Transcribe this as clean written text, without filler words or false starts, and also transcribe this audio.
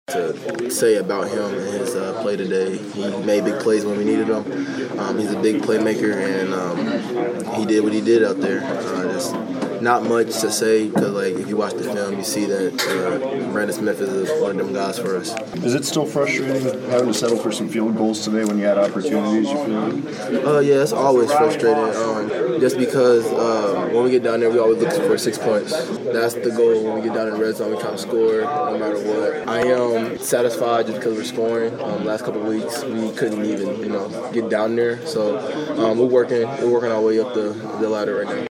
To say about him and his play today, he made big plays when we needed him. He's a big playmaker, and he did what he did out there. Just not much to say because, if you watch the film, you see that Brandon Smith is one of them guys for us. Is it still frustrating having to settle for some field goals today when you had opportunities? You feel? Yeah, it's always frustrating. Just because when we get down there, we always look for 6 points. That's the goal. When we get down in the red zone, we try to score no matter what. I am satisfied just because we're scoring. Last couple of weeks, we couldn't even, get down there. So we're working our way up the ladder right now.